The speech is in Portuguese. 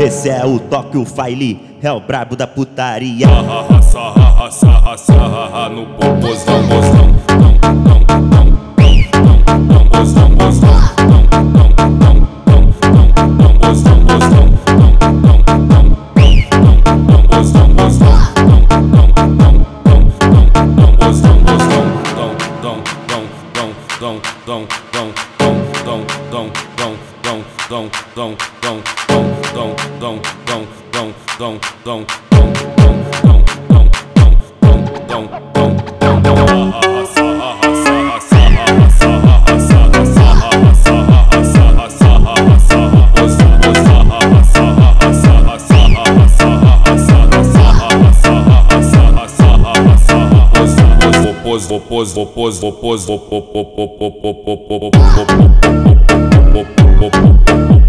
Esse é o toque, o Faili, é o brabo da putaria. Sarra no popozão, mozão. Vou pôs.